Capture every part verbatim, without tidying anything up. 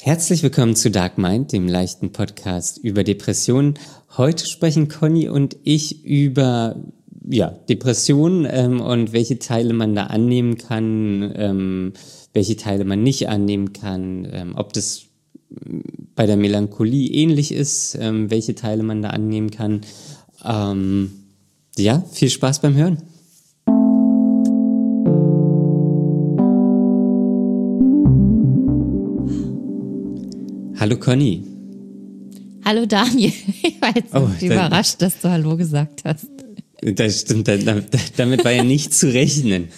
Herzlich willkommen zu Dark Mind, dem leichten Podcast über Depressionen. Heute sprechen Conny und ich über ja, Depressionen ähm, und welche Teile man da annehmen kann, ähm, welche Teile man nicht annehmen kann, ähm, ob das bei der Melancholie ähnlich ist, ähm, welche Teile man da annehmen kann. Ähm, ja, viel Spaß beim Hören. Hallo Conny. Hallo Daniel. Ich war jetzt oh, überrascht, dass du Hallo gesagt hast. Das stimmt, damit war ja nicht zu rechnen.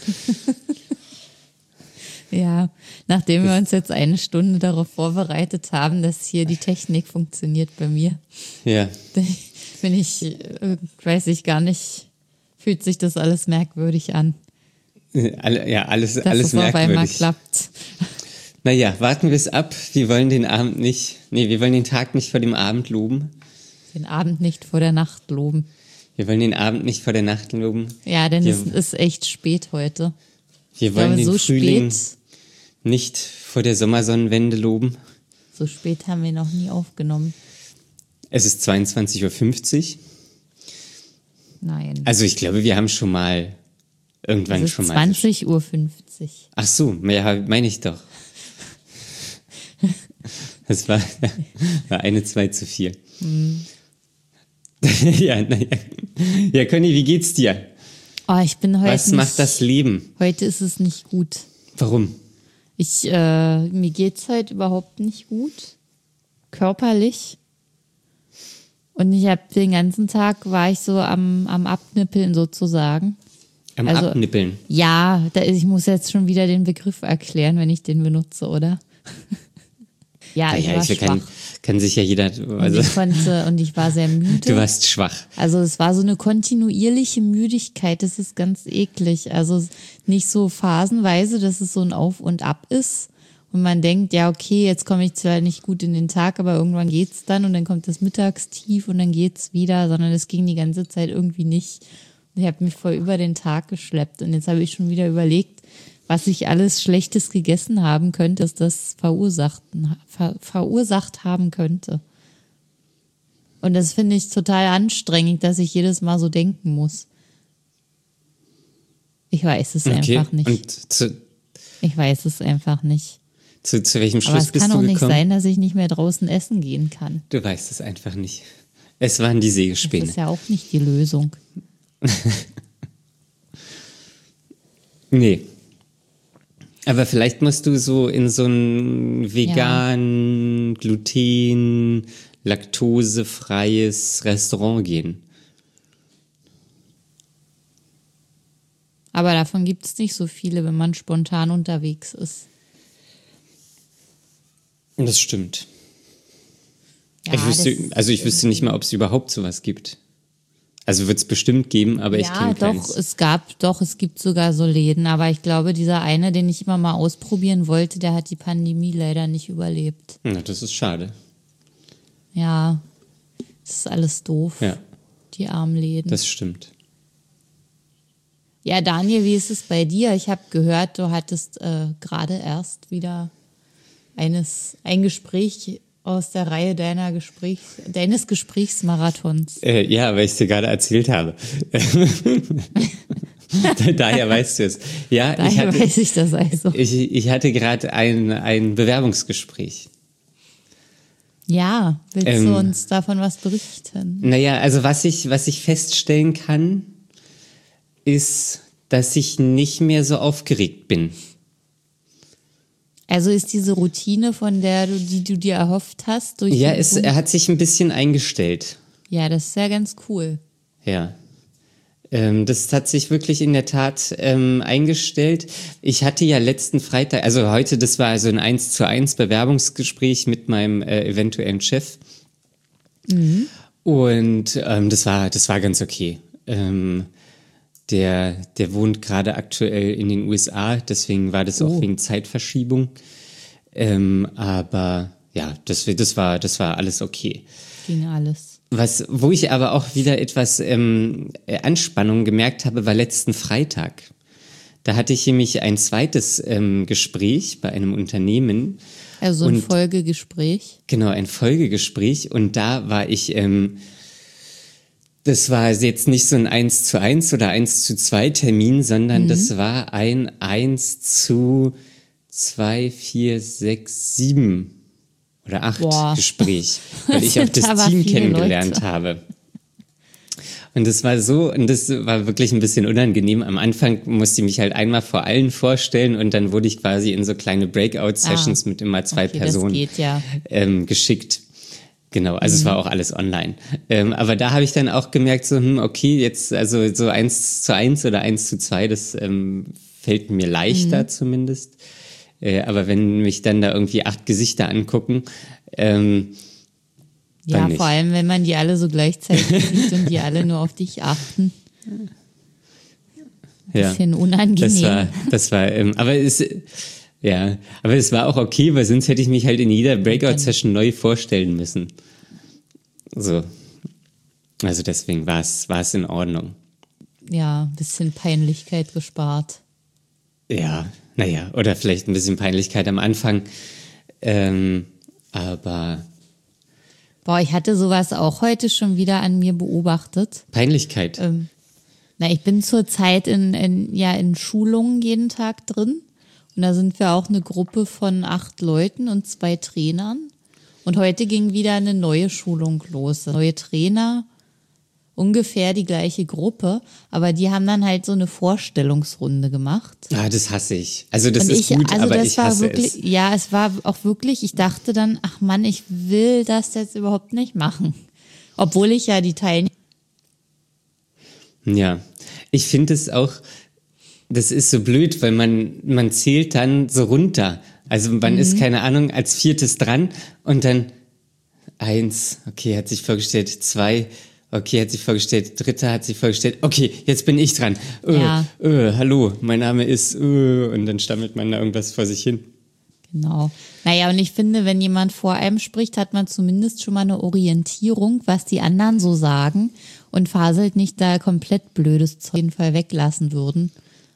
Ja, nachdem wir uns jetzt eine Stunde darauf vorbereitet haben, dass hier die Technik funktioniert bei mir. Ja. Bin ich, weiß ich gar nicht, fühlt sich das alles merkwürdig an. Ja, alles, dass alles es merkwürdig. auf einmal klappt. Naja, warten wir es ab. Wir wollen den Abend nicht, nee, wir wollen den Tag nicht vor dem Abend loben. Den Abend nicht vor der Nacht loben. Wir wollen den Abend nicht vor der Nacht loben. Ja, denn wir, es ist echt spät heute. Wir wollen glaube, den so Frühling spät, nicht vor der Sommersonnenwende loben. So spät haben wir noch nie aufgenommen. Es ist zweiundzwanzig Uhr fünfzig. Nein. Also ich glaube, wir haben schon mal irgendwann es ist schon mal. zwanzig Uhr fünfzig. Ach so, ja, meine ich doch. Das war, war eine zwei zu vier. Hm. ja, naja. Ja, Conny, wie geht's dir? Oh, ich bin heute Was nicht, macht das Leben? Heute ist es nicht gut. Warum? Ich, äh, mir geht's heute überhaupt nicht gut. Körperlich. Und ich habe den ganzen Tag, war ich so am, am Abnippeln sozusagen. Am also, Abnippeln? Ja, da, ich muss jetzt schon wieder den Begriff erklären, wenn ich den benutze, oder? Ja, ich naja, war ich schwach. Kann, kann sich ja jeder... Also und, ich konnte, und ich war sehr müde. Du warst schwach. Also es war so eine kontinuierliche Müdigkeit, das ist ganz eklig. Also nicht so phasenweise, dass es so ein Auf und Ab ist. Und man denkt, ja okay, jetzt komme ich zwar nicht gut in den Tag, aber irgendwann geht's dann und dann kommt das Mittagstief und dann geht's wieder, sondern es ging die ganze Zeit irgendwie nicht. Und ich habe mich voll über den Tag geschleppt und jetzt habe ich schon wieder überlegt, was ich alles Schlechtes gegessen haben könnte, dass das verursacht, ver, verursacht haben könnte. Und das finde ich total anstrengend, dass ich jedes Mal so denken muss. Ich weiß es okay. einfach nicht. Und zu, ich weiß es einfach nicht. Zu, zu welchem Schluss Aber es bist kann du auch nicht gekommen? sein, dass ich nicht mehr draußen essen gehen kann. Du weißt es einfach nicht. Es waren die Sägespäne. Das ist ja auch nicht die Lösung. Nee. Aber vielleicht musst du so in so ein vegan, ja. gluten, laktosefreies Restaurant gehen. Aber davon gibt es nicht so viele, wenn man spontan unterwegs ist. Das stimmt. Ja, ich wüsste, also ich wüsste nicht mal, ob es überhaupt sowas gibt. Also wird es bestimmt geben, aber ja, ich kenne keins. Ja, doch, es gab, doch, es gibt sogar so Läden. Aber ich glaube, dieser eine, den ich immer mal ausprobieren wollte, der hat die Pandemie leider nicht überlebt. Na, das ist schade. Ja, das ist alles doof. Ja. Die armen Läden. Das stimmt. Ja, Daniel, wie ist es bei dir? Ich habe gehört, du hattest äh, gerade erst wieder eines, ein Gespräch aus der Reihe deiner Gespräch, deines Gesprächsmarathons. Äh, ja, weil ich es dir gerade erzählt habe. Daher weißt du es. Ja, Daher ich hatte, weiß ich das also. Ich, ich hatte gerade ein, ein Bewerbungsgespräch. Ja, willst ähm, du uns davon was berichten? Naja, also was ich, was ich feststellen kann, ist, dass ich nicht mehr so aufgeregt bin. Also ist diese Routine, von der du, die du dir erhofft hast, durch Ja, es, er hat sich ein bisschen eingestellt. Ja, das ist ja ganz cool. Ja. Ähm, das hat sich wirklich in der Tat ähm, eingestellt. Ich hatte ja letzten Freitag, also heute, das war also ein eins zu eins Bewerbungsgespräch mit meinem äh, eventuellen Chef. Mhm. Und ähm, das war, das war ganz okay. Ähm, Der, der wohnt gerade aktuell in den U S A, deswegen war das oh. auch wegen Zeitverschiebung. Ähm, aber ja, das, das, war, das war alles okay. Ging alles. Was, wo ich aber auch wieder etwas ähm, Anspannung gemerkt habe, war letzten Freitag. Da hatte ich nämlich ein zweites ähm, Gespräch bei einem Unternehmen Also ein und, Folgegespräch. Genau, ein Folgegespräch. Und da war ich, ähm, das war jetzt nicht so ein eins zu eins oder eins zu zwei Termin, sondern mhm. das war ein eins zu zwei, vier, sechs, sieben oder acht Boah. Gespräch, weil ich auch das Team kennengelernt Leute. habe. Und das war so, und das war wirklich ein bisschen unangenehm. Am Anfang musste ich mich halt einmal vor allen vorstellen und dann wurde ich quasi in so kleine Breakout-Sessions ah, mit immer zwei okay, Personen das geht, ja. ähm, geschickt. Genau, also mhm. es war auch alles online. Ähm, aber da habe ich dann auch gemerkt, so, hm, okay, jetzt also so eins zu eins oder eins zu zwei, das ähm, fällt mir leichter mhm. zumindest. Äh, aber wenn mich dann da irgendwie acht Gesichter angucken, ähm, ja, vor allem, wenn man die alle so gleichzeitig sieht und die alle nur auf dich achten. Ja, bisschen unangenehm. Das war, das war, ähm, aber es, ja, aber es war auch okay, weil sonst hätte ich mich halt in jeder Breakout-Session neu vorstellen müssen. So. Also deswegen war es, war es in Ordnung. Ja, ein bisschen Peinlichkeit gespart. Ja, naja, oder vielleicht ein bisschen Peinlichkeit am Anfang. Ähm, aber Boah, ich hatte sowas auch heute schon wieder an mir beobachtet. Peinlichkeit? Ähm, na, ich bin zurzeit in, in, ja, in Schulungen jeden Tag drin. Und da sind wir auch eine Gruppe von acht Leuten und zwei Trainern. Und heute ging wieder eine neue Schulung los. Neue Trainer, ungefähr die gleiche Gruppe. Aber die haben dann halt so eine Vorstellungsrunde gemacht. Ah, das hasse ich. Also das und ist ich, gut, also aber das ich war hasse wirklich, es. Ja, es war auch wirklich, ich dachte dann, ach Mann, ich will das jetzt überhaupt nicht machen. Obwohl ich ja die Teilnehmer... Ja, ich finde es auch, das ist so blöd, weil man, man zählt dann so runter. Also man mhm. ist, keine Ahnung, als viertes dran und dann eins, okay, hat sich vorgestellt, zwei, okay, hat sich vorgestellt, dritter hat sich vorgestellt, okay, jetzt bin ich dran. Äh, ja. äh, hallo, mein Name ist, äh, und dann stammelt man da irgendwas vor sich hin. Genau. Naja, und ich finde, wenn jemand vor einem spricht, hat man zumindest schon mal eine Orientierung, was die anderen so sagen und faselt nicht da komplett Blödes auf jeden Fall weglassen würden.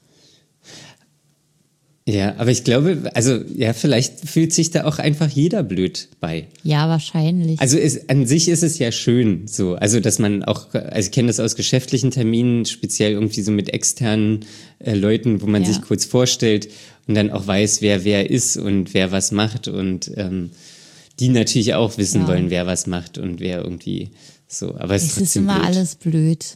Ja, aber ich glaube, also ja, vielleicht fühlt sich da auch einfach jeder blöd bei. Ja, wahrscheinlich. Also es, an sich ist es ja schön so, also dass man auch, also ich kenne das aus geschäftlichen Terminen, speziell irgendwie so mit externen äh, Leuten, wo man ja. sich kurz vorstellt und dann auch weiß, wer wer ist und wer was macht und ähm, die natürlich auch wissen ja. wollen, wer was macht und wer irgendwie so. Aber es, es ist trotzdem ist immer blöd. Alles blöd.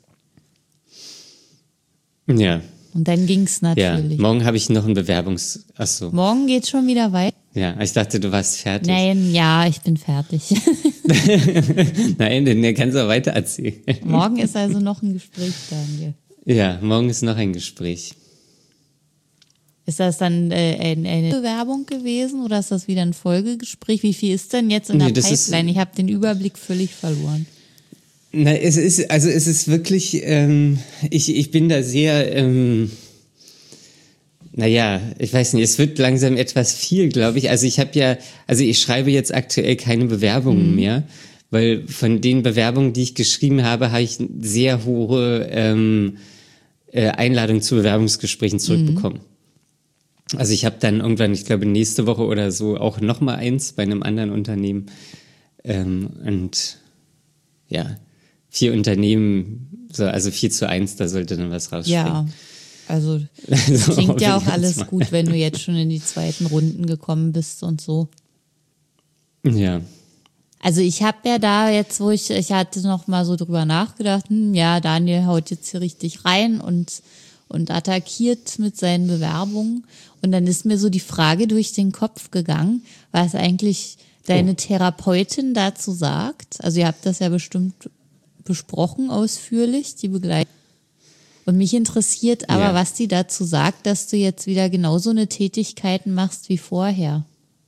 Ja. Und dann ging's natürlich. Ja, morgen habe ich noch ein Bewerbungs... Achso. Morgen geht's schon wieder weiter. Ja, ich dachte, du warst fertig. Nein, ja, ich bin fertig. Nein, dann kannst du auch weiter erzählen. Morgen ist also noch ein Gespräch, Daniel. Ja, morgen ist noch ein Gespräch. Ist das dann äh, eine, eine Bewerbung gewesen oder ist das wieder ein Folgegespräch? Wie viel ist denn jetzt in der nee, Pipeline? Ich habe den Überblick völlig verloren. Na, es ist, also es ist wirklich, ähm, ich, ich bin da sehr, ähm, naja, ich weiß nicht, es wird langsam etwas viel, glaube ich. Also ich habe ja, also ich schreibe jetzt aktuell keine Bewerbungen mhm. mehr, weil von den Bewerbungen, die ich geschrieben habe, habe ich sehr hohe ähm, äh, Einladungen zu Bewerbungsgesprächen zurückbekommen. Mhm. Also ich habe dann irgendwann, ich glaube nächste Woche oder so, auch nochmal eins bei einem anderen Unternehmen. Ähm, und ja, vier Unternehmen, so, also vier zu eins, da sollte dann was rausspringen. Ja, also das klingt ja auch alles gut, wenn du jetzt schon in die zweiten Runden gekommen bist und so. Ja. Also ich habe ja da jetzt, wo ich, ich hatte noch mal so drüber nachgedacht, hm, ja, Daniel haut jetzt hier richtig rein und, und attackiert mit seinen Bewerbungen. Und dann ist mir so die Frage durch den Kopf gegangen, was eigentlich deine oh. Therapeutin dazu sagt. Also ihr habt das ja bestimmt besprochen ausführlich, die Begleitung. Und mich interessiert aber, ja. was die dazu sagt, dass du jetzt wieder genauso eine Tätigkeiten machst wie vorher.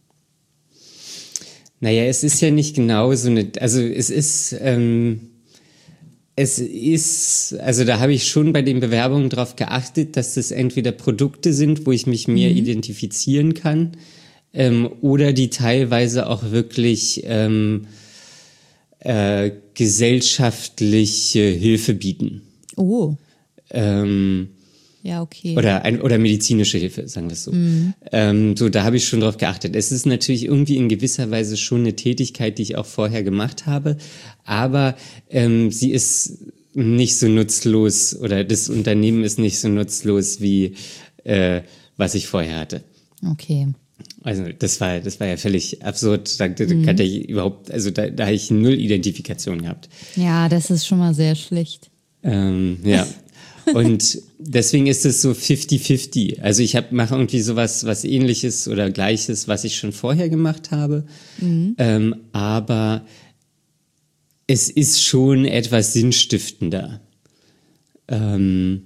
Naja, es ist ja nicht genau so eine, also es ist, ähm, es ist, also da habe ich schon bei den Bewerbungen drauf geachtet, dass das entweder Produkte sind, wo ich mich mehr mhm. identifizieren kann, ähm, oder die teilweise auch wirklich ähm, Äh, gesellschaftliche Hilfe bieten. Oh. Ähm, Ja, okay. Oder, ein, oder medizinische Hilfe, sagen wir es so. Mhm. Ähm, so, da habe ich schon drauf geachtet. Es ist natürlich irgendwie in gewisser Weise schon eine Tätigkeit, die ich auch vorher gemacht habe, aber ähm, sie ist nicht so nutzlos oder das Unternehmen ist nicht so nutzlos wie äh, was ich vorher hatte. Okay. Also das war das war ja völlig absurd. Da, da mhm. kann ich überhaupt, also da, da habe ich null Identifikation gehabt. Ja, das ist schon mal sehr schlecht. Ähm, ja. Und deswegen ist es so fifty fifty. Also ich hab, mache irgendwie sowas was Ähnliches oder Gleiches, was ich schon vorher gemacht habe. Mhm. Ähm, aber es ist schon etwas sinnstiftender. Ähm,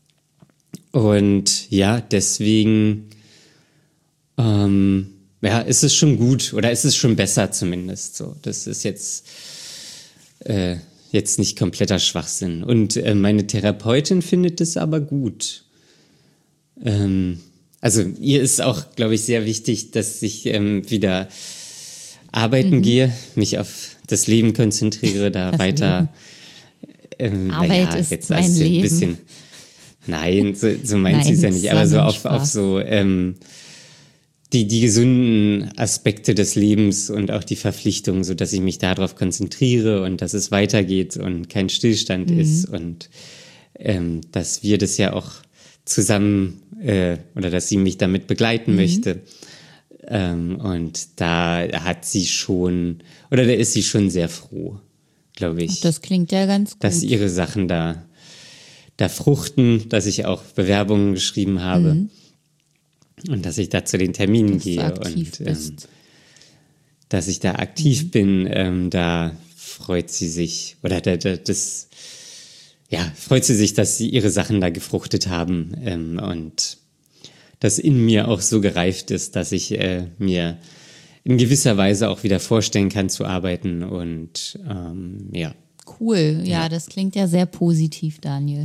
und ja, deswegen ähm, ja, ist es schon gut oder ist es schon besser zumindest. So, das ist jetzt äh, jetzt nicht kompletter Schwachsinn. Und äh, meine Therapeutin findet es aber gut. Ähm, also ihr ist auch, glaube ich, sehr wichtig, dass ich ähm, wieder arbeiten mhm. gehe, mich auf das Leben konzentriere, da das weiter. Ähm, Arbeit ja, ist jetzt mein Leben. Ein bisschen, nein, so, so meint sie es ja nicht, aber so auf, auf so ähm, die, die gesunden Aspekte des Lebens und auch die Verpflichtung, so dass ich mich darauf konzentriere und dass es weitergeht und kein Stillstand mhm. ist und ähm, dass wir das ja auch zusammen äh, oder dass sie mich damit begleiten mhm. möchte. Ähm, und da hat sie schon, oder da ist sie schon sehr froh, glaube ich. Das klingt ja ganz gut. Dass ihre Sachen da, da fruchten, dass ich auch Bewerbungen geschrieben habe. Mhm. Und dass ich da zu den Terminen dass gehe und ähm, dass ich da aktiv mhm. bin, ähm, da freut sie sich, oder da, da, das, ja, freut sie sich, dass sie ihre Sachen da gefruchtet haben ähm, und das in mir auch so gereift ist, dass ich äh, mir in gewisser Weise auch wieder vorstellen kann zu arbeiten und ähm, ja. Cool, ja, ja, das klingt ja sehr positiv, Daniel.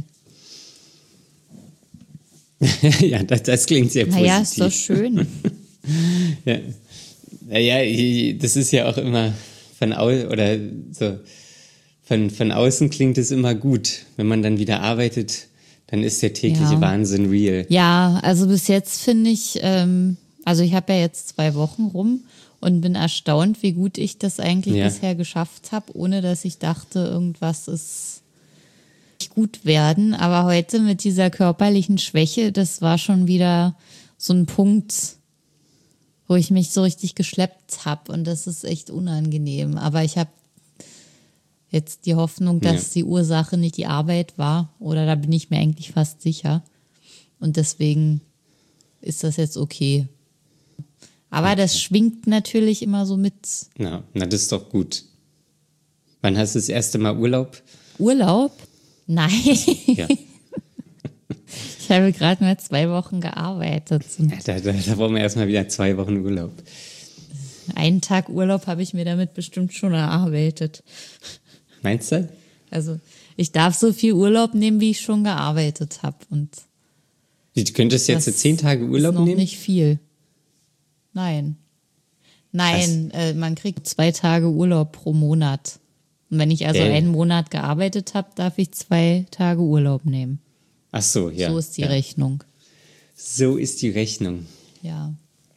Ja, das, das klingt sehr positiv. Naja, ist doch schön. Ja. Naja, das ist ja auch immer von außen, oder so, von, von außen klingt es immer gut. Wenn man dann wieder arbeitet, dann ist der tägliche ja. Wahnsinn real. Ja, also bis jetzt finde ich, ähm, also ich habe ja jetzt zwei Wochen rum und bin erstaunt, wie gut ich das eigentlich ja. bisher geschafft habe, ohne dass ich dachte, irgendwas ist nicht gut werden. Aber heute mit dieser körperlichen Schwäche, das war schon wieder so ein Punkt, wo ich mich so richtig geschleppt habe und das ist echt unangenehm. Aber ich habe jetzt die Hoffnung, dass ja. die Ursache nicht die Arbeit war, oder da bin ich mir eigentlich fast sicher. Und deswegen ist das jetzt okay. Aber okay. das schwingt natürlich immer so mit. Na, na, das ist doch gut. Wann hast du das erste Mal Urlaub? Urlaub? Nein. Ja. Ich habe gerade mal zwei Wochen gearbeitet. Ja, da, da, da brauchen wir erstmal wieder zwei Wochen Urlaub. Einen Tag Urlaub habe ich mir damit bestimmt schon erarbeitet. Meinst du? Also ich darf so viel Urlaub nehmen, wie ich schon gearbeitet habe. Und du könntest jetzt so zehn Tage Urlaub ist noch nehmen? Nicht viel. Nein. Nein, äh, man kriegt zwei Tage Urlaub pro Monat. Und wenn ich also äh. einen Monat gearbeitet habe, darf ich zwei Tage Urlaub nehmen. Ach so, ja. So ist die ja. Rechnung. So ist die Rechnung. Ja.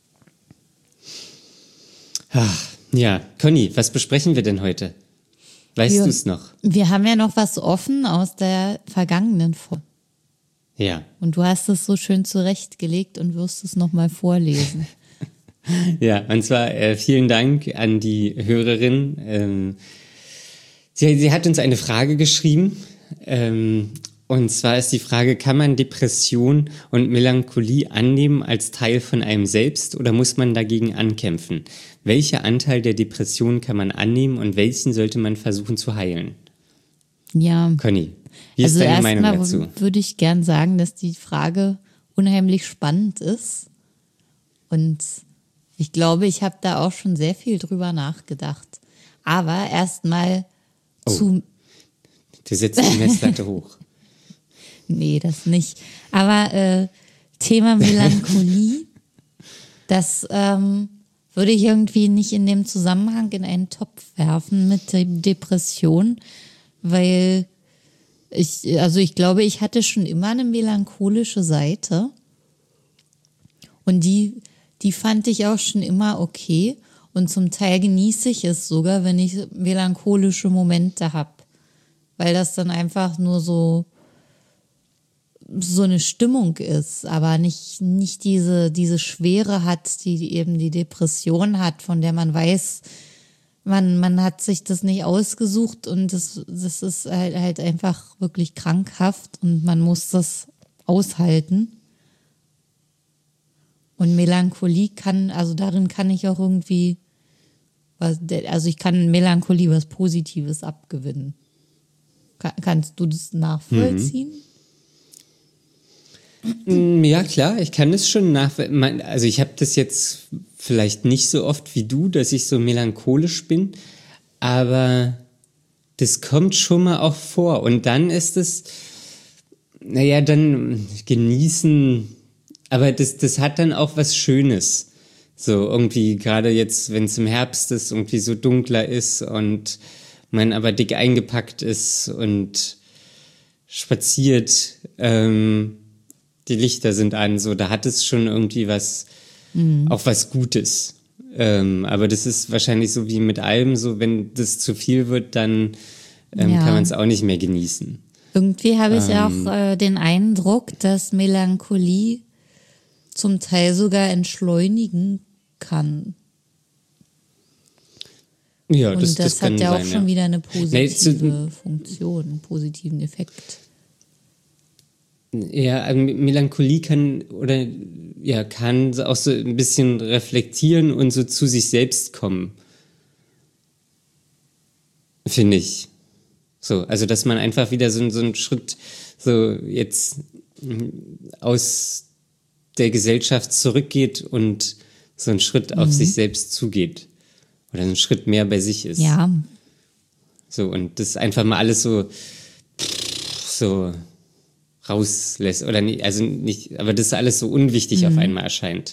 Ach, ja, Conny, was besprechen wir denn heute? Weißt du es noch? Wir haben ja noch was offen aus der vergangenen Folge. Ja. Und du hast es so schön zurechtgelegt und wirst es nochmal vorlesen. Ja, und zwar äh, vielen Dank an die Hörerin. Ähm, sie, sie hat uns eine Frage geschrieben. Ähm, und zwar ist die Frage, kann man Depression und Melancholie annehmen als Teil von einem selbst oder muss man dagegen ankämpfen? Welcher Anteil der Depression kann man annehmen und welchen sollte man versuchen zu heilen? Ja. Conny, wie also ist deine erst Meinung mal dazu? Würde ich gern sagen, dass die Frage unheimlich spannend ist. Und ich glaube, ich habe da auch schon sehr viel drüber nachgedacht. Aber erstmal oh, zu... Du setzt die Messlatte hoch. Nee, das nicht. Aber äh, Thema Melancholie, das ähm, würde ich irgendwie nicht in dem Zusammenhang in einen Topf werfen mit der Depression, weil Ich, also ich glaube, ich hatte schon immer eine melancholische Seite. Und die, die fand ich auch schon immer okay. Und zum Teil genieße ich es sogar, wenn ich melancholische Momente habe. Weil das dann einfach nur so, so eine Stimmung ist, aber nicht, nicht diese, diese Schwere hat, die eben die Depression hat, von der man weiß, man, man hat sich das nicht ausgesucht und das, das ist halt, halt einfach wirklich krankhaft und man muss das aushalten. Und Melancholie kann, also darin kann ich auch irgendwie, was, also ich kann Melancholie was Positives abgewinnen. Kann, kannst du das nachvollziehen? Mhm. Ja, klar, ich kann es schon nachvollziehen. Also ich habe das jetzt vielleicht nicht so oft wie du, dass ich so melancholisch bin, aber das kommt schon mal auch vor. Und dann ist es, naja, dann genießen, aber das, das hat dann auch was Schönes. So irgendwie, gerade jetzt, wenn es im Herbst ist, irgendwie so dunkler ist und man aber dick eingepackt ist und spaziert, ähm, die Lichter sind an, so, da hat es schon irgendwie was, mhm. auch was Gutes. Ähm, aber das ist wahrscheinlich so wie mit allem, so wenn das zu viel wird, dann ähm, ja. kann man es auch nicht mehr genießen. Irgendwie habe ich ähm, auch äh, den Eindruck, dass Melancholie zum Teil sogar entschleunigen kann. Ja, und das, das, das hat kann ja sein, auch schon ja. wieder eine positive nee, zu, Funktion, einen positiven Effekt. Ja, Melancholie kann oder ja kann auch so ein bisschen reflektieren und so zu sich selbst kommen, finde ich. So, also dass man einfach wieder so, so einen Schritt so jetzt aus der Gesellschaft zurückgeht und so einen Schritt auf mhm. sich selbst zugeht oder einen Schritt mehr bei sich ist. Ja. So, und das einfach mal alles so so rauslässt oder nicht, also nicht, aber das alles so unwichtig mhm. auf einmal erscheint.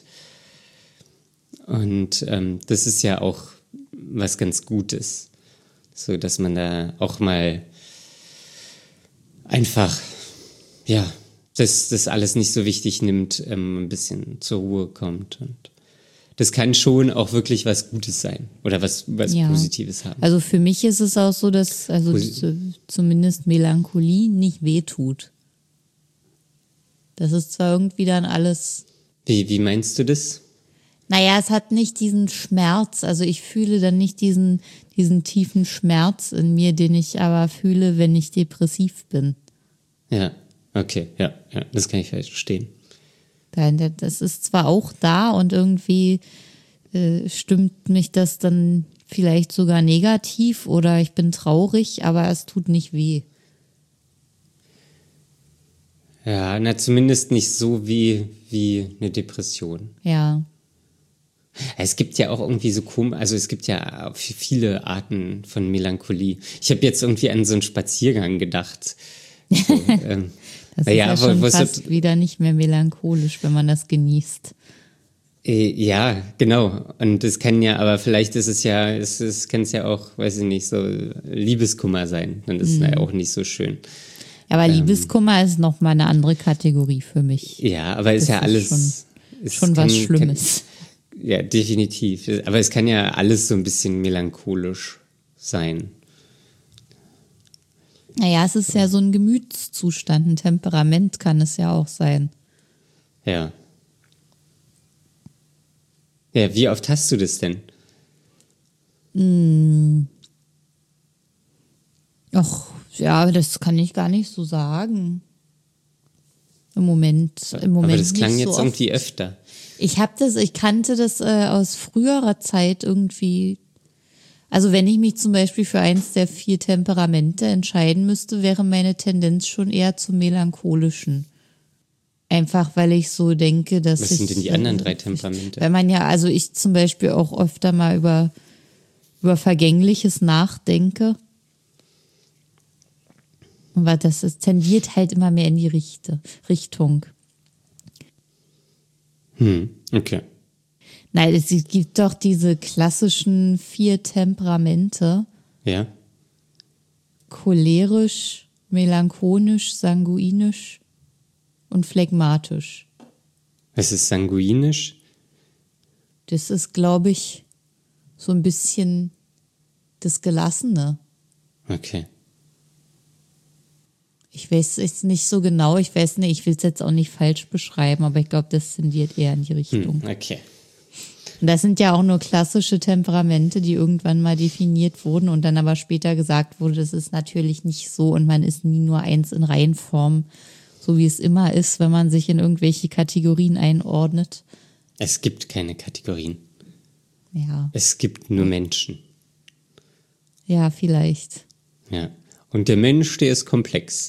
Und ähm, das ist ja auch was ganz Gutes, so dass man da auch mal einfach, ja, das, das alles nicht so wichtig nimmt, ähm, ein bisschen zur Ruhe kommt und das kann schon auch wirklich was Gutes sein oder was, was ja. Positives haben. Also für mich ist es auch so, dass also Posi- zumindest Melancholie nicht wehtut. Das ist zwar irgendwie dann alles... Wie, wie meinst du das? Naja, es hat nicht diesen Schmerz. Also ich fühle dann nicht diesen, diesen tiefen Schmerz in mir, den ich aber fühle, wenn ich depressiv bin. Ja, okay, ja, ja, das kann ich vielleicht verstehen. Das ist zwar auch da und irgendwie äh, stimmt mich das dann vielleicht sogar negativ oder ich bin traurig, aber es tut nicht weh. Ja, na zumindest nicht so wie, wie eine Depression. Ja. Es gibt ja auch irgendwie so komisch, also es gibt ja viele Arten von Melancholie. Ich habe jetzt irgendwie an so einen Spaziergang gedacht. So, ähm, das ist ja, ja schon fast so, wieder nicht mehr melancholisch, wenn man das genießt. Äh, ja, genau. Und es kann ja, aber vielleicht ist es ja, es, es kann es ja auch, weiß ich nicht, so Liebeskummer sein. Und das mhm. ist ja auch nicht so schön. Ja, aber ähm, Liebeskummer ist nochmal eine andere Kategorie für mich. Ja, aber ist das ja alles... Schon, schon kann, was Schlimmes. Kann, ja, definitiv. Aber es kann ja alles so ein bisschen melancholisch sein. Naja, es ist ja so ein Gemütszustand, ein Temperament kann es ja auch sein. Ja. Ja, wie oft hast du das denn? Hm. Ach, ja, das kann ich gar nicht so sagen. Im Moment, im Moment aber das klang nicht jetzt so irgendwie öfter. Ich habe das, ich kannte das äh, aus früherer Zeit irgendwie. Also wenn ich mich zum Beispiel für eins der vier Temperamente entscheiden müsste, wäre meine Tendenz schon eher zum Melancholischen. Einfach weil ich so denke, dass Was ich... sind denn die anderen drei Temperamente? Weil man ja, also ich zum Beispiel auch öfter mal über, über Vergängliches nachdenke. Aber das ist, tendiert halt immer mehr in die Richte, Richtung. Hm, okay. Nein, es gibt doch diese klassischen vier Temperamente. Ja. Cholerisch, melancholisch, sanguinisch und phlegmatisch. Was ist sanguinisch? Das ist, glaube ich, so ein bisschen das Gelassene. Okay. Ich weiß es nicht so genau, ich weiß nicht, ich will es jetzt auch nicht falsch beschreiben, aber ich glaube, das tendiert eher in die Richtung. Hm, okay. Und das sind ja auch nur klassische Temperamente, die irgendwann mal definiert wurden und dann aber später gesagt wurde, das ist natürlich nicht so und man ist nie nur eins in Reihenform, so wie es immer ist, wenn man sich in irgendwelche Kategorien einordnet. Es gibt keine Kategorien. Ja. Es gibt nur Menschen. Ja, vielleicht. Ja. Und der Mensch, der ist komplex.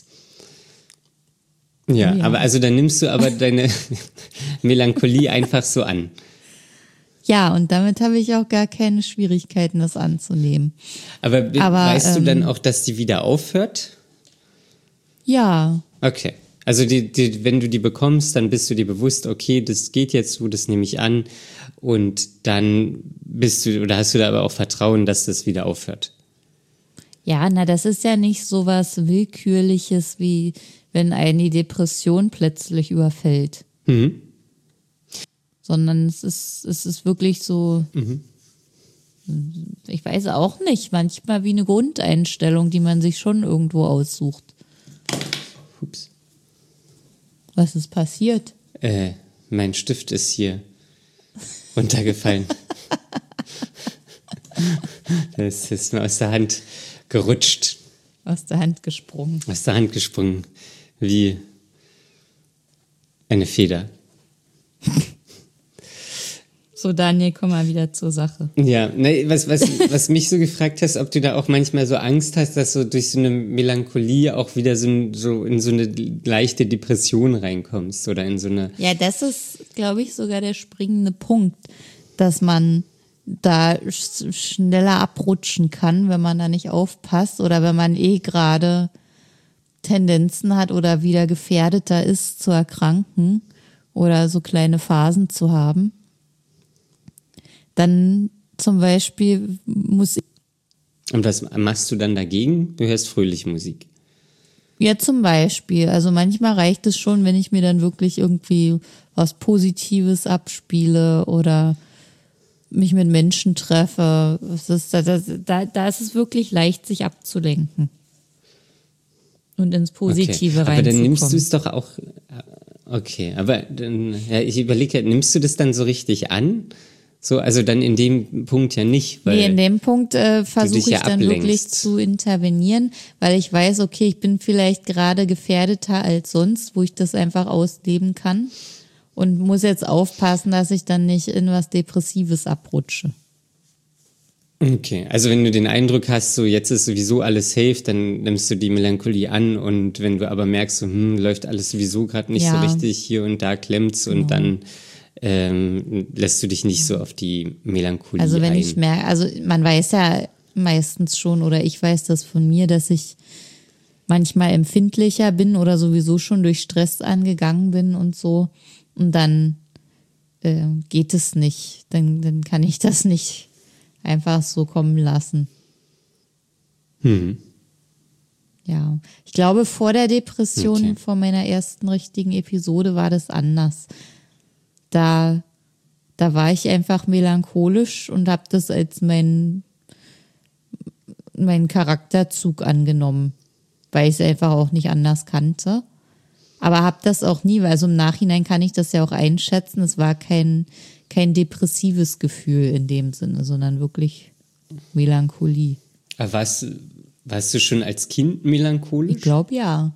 Ja, Oh ja. aber also dann nimmst du aber deine Melancholie einfach so an. Ja, und damit habe ich auch gar keine Schwierigkeiten, das anzunehmen. Aber, be- Aber, weißt du dann ähm, auch, dass die wieder aufhört? Ja, Okay. Also die, die, wenn du die bekommst, dann bist du dir bewusst, okay, das geht jetzt so, das nehme ich an. Und dann bist du, oder hast du da aber auch Vertrauen, dass das wieder aufhört? ja, na, das ist ja nicht so was Willkürliches, wie wenn einen die Depression plötzlich überfällt. Mhm. Sondern es ist, es ist wirklich so, Mhm. ich weiß auch nicht, manchmal wie eine Grundeinstellung, die man sich schon irgendwo aussucht. Ups. Was ist passiert? Äh, mein Stift ist hier runtergefallen. Das ist mir aus der Hand gerutscht, Aus der Hand gesprungen. aus der Hand gesprungen, wie eine Feder. So, Daniel, komm mal wieder zur Sache. Ja, ne, was, was, was mich so gefragt hast, ob du da auch manchmal so Angst hast, dass du durch so eine Melancholie auch wieder so, ein- so in so eine leichte Depression reinkommst oder in so eine... Ja, das ist, glaube ich, sogar der springende Punkt, dass man da sch- schneller abrutschen kann, wenn man da nicht aufpasst oder wenn man eh gerade Tendenzen hat oder wieder gefährdeter ist zu erkranken oder so kleine Phasen zu haben. Dann zum Beispiel muss ich, Und was machst du dann dagegen? Du hörst fröhlich Musik. ja zum Beispiel, also manchmal reicht es schon, wenn ich mir dann wirklich irgendwie was Positives abspiele oder mich mit Menschen treffe. Das ist, da, da, da ist es wirklich leicht, sich abzulenken und ins Positive Okay. Aber dann nimmst du reinzukommen. es doch auch... Okay, aber dann, ja, ich überlege, nimmst du das dann so richtig an? So, also dann in dem Punkt ja nicht, weil... Nee, in dem Punkt äh, versuche dich ich ja dann ablenkst. wirklich zu intervenieren, weil ich weiß, okay, ich bin vielleicht gerade gefährdeter als sonst, wo ich das einfach ausleben kann und muss jetzt aufpassen, dass ich dann nicht in was Depressives abrutsche. Okay, also wenn du den Eindruck hast, so jetzt ist sowieso alles safe, dann nimmst du die Melancholie an und wenn du aber merkst, so, hm, läuft alles sowieso gerade nicht Ja. so richtig, hier und da klemmt's und dann ähm, lässt du dich nicht so auf die Melancholie Also wenn ein. ich merke, also man weiß ja meistens schon oder ich weiß das von mir, dass ich manchmal empfindlicher bin oder sowieso schon durch Stress angegangen bin und so und dann äh, geht es nicht, dann, dann kann ich das nicht einfach so kommen lassen. Hm. Ja, ich glaube vor der Depression, Okay. vor meiner ersten richtigen Episode war das anders. Da, da war ich einfach melancholisch und habe das als mein, meinen Charakterzug angenommen, weil ich es einfach auch nicht anders kannte. Aber habe das auch nie, weil also im Nachhinein kann ich das ja auch einschätzen. Es war kein, kein depressives Gefühl in dem Sinne, sondern wirklich Melancholie. Aber warst, warst du schon als Kind melancholisch? Ich glaube ja.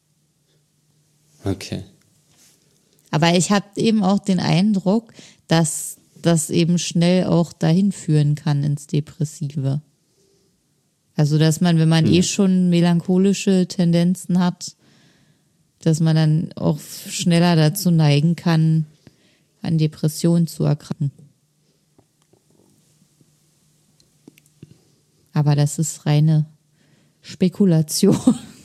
Okay. Aber ich habe eben auch den Eindruck, dass das eben schnell auch dahin führen kann ins Depressive. Also, dass man, wenn man eh schon melancholische Tendenzen hat, dass man dann auch schneller dazu neigen kann, an Depressionen zu erkranken. Aber das ist reine Spekulation.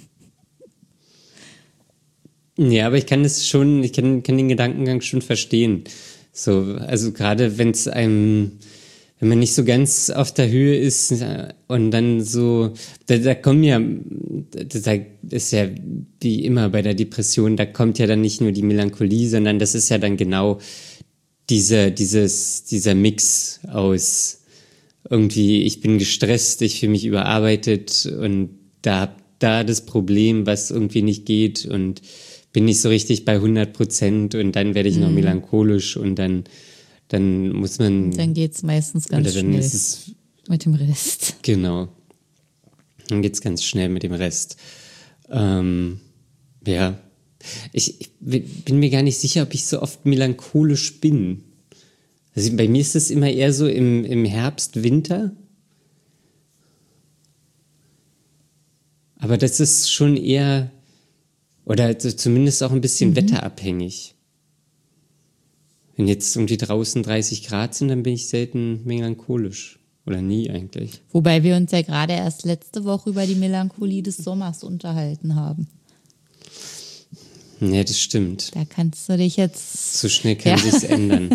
Ja, aber ich kann das schon, ich kann, kann den Gedankengang schon verstehen. So, also gerade wenn es einem, wenn man nicht so ganz auf der Höhe ist äh, und dann so, da, da kommen ja, da, da ist ja wie immer bei der Depression, da kommt ja dann nicht nur die Melancholie, sondern das ist ja dann genau diese, dieses, dieser Mix aus irgendwie, ich bin gestresst, ich fühle mich überarbeitet und da, da das Problem, was irgendwie nicht geht und bin nicht so richtig bei hundert Prozent und dann werde ich noch melancholisch und dann, dann muss man... Dann geht's meistens ganz oder dann schnell ist es, mit dem Rest. genau. Dann geht's ganz schnell mit dem Rest. Ähm, ja. Ich, ich bin mir gar nicht sicher, ob ich so oft melancholisch bin. Also bei mir ist es immer eher so im, im Herbst, Winter. Aber das ist schon eher, oder also zumindest auch ein bisschen mhm. wetterabhängig. Wenn jetzt irgendwie draußen dreißig Grad sind, dann bin ich selten melancholisch. Oder nie eigentlich. Wobei wir uns ja gerade erst letzte Woche über die Melancholie des Sommers unterhalten haben. Ja, das stimmt. Da kannst du dich jetzt... So schnell kann ja. sich's ändern.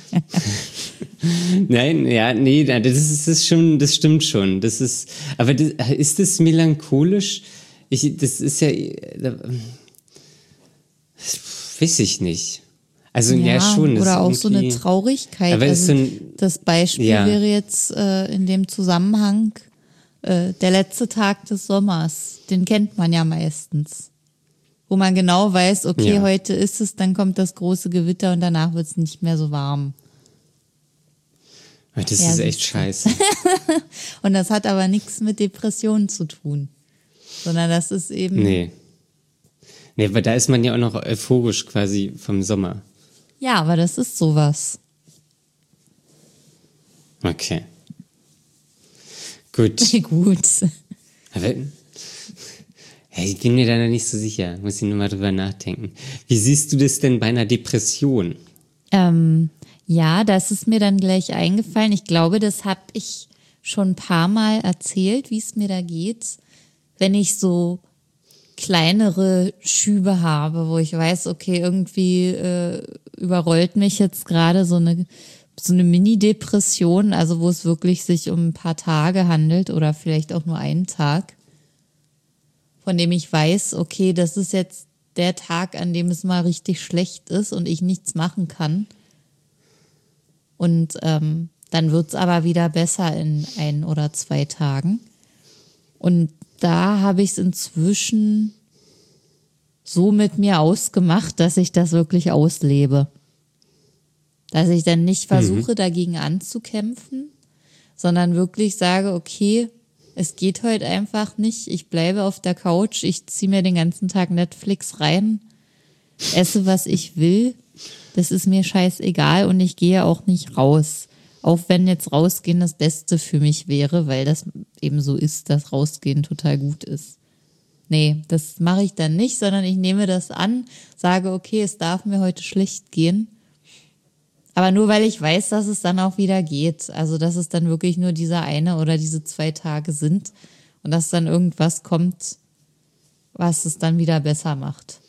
Nein, ja, nee, das ist, das ist schon, das stimmt schon. Das ist, aber das, ist das melancholisch? Ich, das ist ja, weiß ich nicht. Also ja, ja schon. Oder auch so eine Traurigkeit. Aber also so ein, das Beispiel ja. wäre jetzt äh, in dem Zusammenhang äh, der letzte Tag des Sommers. Den kennt man ja meistens. Wo man genau weiß, okay, ja. heute ist es, dann kommt das große Gewitter und danach wird es nicht mehr so warm. Das ja, ist echt scheiße. Und das hat aber nichts mit Depressionen zu tun. Sondern das ist eben... Nee. Nee, aber da ist man ja auch noch euphorisch quasi vom Sommer. Ja, aber das ist sowas. Okay. Gut. Gut. Aber, hey, ich bin mir da noch nicht so sicher. Muss ich nur mal drüber nachdenken. Wie siehst du das denn bei einer Depression? Ähm, ja, das ist mir dann gleich eingefallen. Ich glaube, das habe ich schon ein paar Mal erzählt, wie es mir da geht. Wenn ich so kleinere Schübe habe, wo ich weiß, okay, irgendwie äh, überrollt mich jetzt gerade so eine so eine Mini-Depression, also wo es wirklich sich um ein paar Tage handelt oder vielleicht auch nur einen Tag, von dem ich weiß, okay, das ist jetzt der Tag, an dem es mal richtig schlecht ist und ich nichts machen kann. Und ähm, dann wird's aber wieder besser in ein oder zwei Tagen. Und da habe ich es inzwischen so mit mir ausgemacht, dass ich das wirklich auslebe. Dass ich dann nicht versuche, mhm. dagegen anzukämpfen, sondern wirklich sage, okay, es geht heute einfach nicht. Ich bleibe auf der Couch, ich ziehe mir den ganzen Tag Netflix rein, esse, was ich will. Das ist mir scheißegal und ich gehe auch nicht raus. Auch wenn jetzt rausgehen das Beste für mich wäre, weil das eben so ist, dass rausgehen total gut ist. Nee, das mache ich dann nicht, sondern ich nehme das an, sage, okay, es darf mir heute schlecht gehen. Aber nur, weil ich weiß, dass es dann auch wieder geht. Also, dass es dann wirklich nur dieser eine oder diese zwei Tage sind und dass dann irgendwas kommt, was es dann wieder besser macht.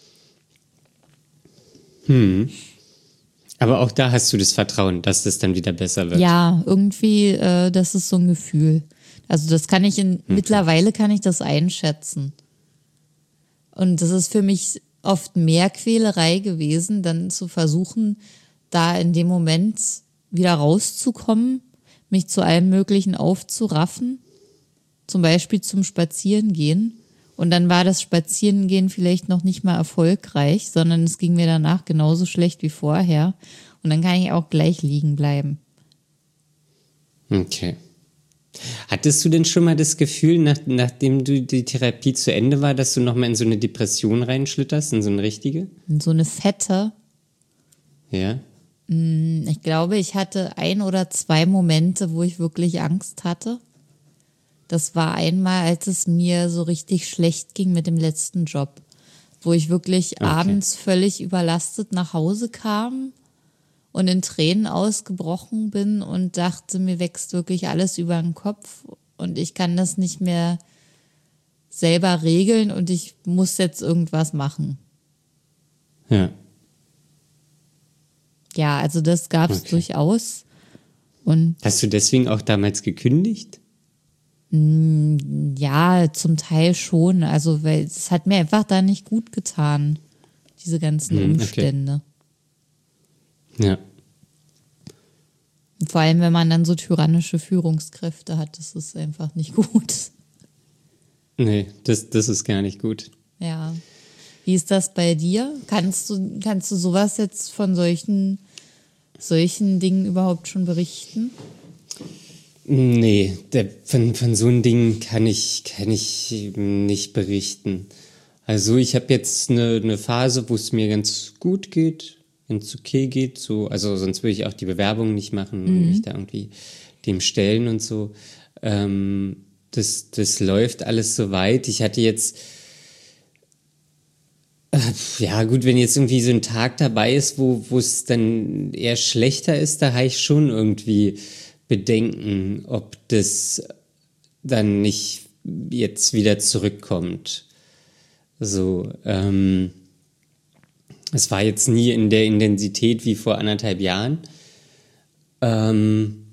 Hm. Aber auch da hast du das Vertrauen, dass das dann wieder besser wird. Ja, irgendwie, äh, das ist so ein Gefühl. Also das kann ich in, okay. mittlerweile kann ich das einschätzen. Und das ist für mich oft mehr Quälerei gewesen, dann zu versuchen, da in dem Moment wieder rauszukommen, mich zu allem Möglichen aufzuraffen, zum Beispiel zum Spazierengehen. Und dann war das Spazierengehen vielleicht noch nicht mal erfolgreich, sondern es ging mir danach genauso schlecht wie vorher. Und dann kann ich auch gleich liegen bleiben. Okay. Hattest du denn schon mal das Gefühl, nach, nachdem du die Therapie zu Ende war, dass du nochmal in so eine Depression reinschlitterst, in so eine richtige? In so eine fette? Ja. Ich glaube, ich hatte ein oder zwei Momente, wo ich wirklich Angst hatte. Das war einmal, als es mir so richtig schlecht ging mit dem letzten Job, wo ich wirklich okay. abends völlig überlastet nach Hause kam und in Tränen ausgebrochen bin und dachte, mir wächst wirklich alles über den Kopf und ich kann das nicht mehr selber regeln und ich muss jetzt irgendwas machen. Ja. Ja, also das gab es okay. durchaus. Und hast du deswegen auch damals gekündigt? Ja, zum Teil schon. Also, weil es hat mir einfach da nicht gut getan, diese ganzen Hm, okay. Umstände. Ja. Und vor allem, wenn man dann so tyrannische Führungskräfte hat, das ist einfach nicht gut. Nee, das, das ist gar nicht gut. Ja. Wie ist das bei dir? Kannst du, kannst du sowas jetzt von solchen, solchen Dingen überhaupt schon berichten? Nee, der, von, von so einem Ding kann ich, kann ich nicht berichten. Also ich habe jetzt eine, eine Phase, wo es mir ganz gut geht, ganz okay geht. So, also sonst würde ich auch die Bewerbung nicht machen und mich da irgendwie dem stellen und so. Ähm, das, das läuft alles so weit. Ich hatte jetzt, äh, ja gut, wenn jetzt irgendwie so ein Tag dabei ist, wo wo es dann eher schlechter ist, da habe ich schon irgendwie Bedenken, ob das dann nicht jetzt wieder zurückkommt. So, ähm, es war jetzt nie in der Intensität wie vor anderthalb Jahren. Ähm,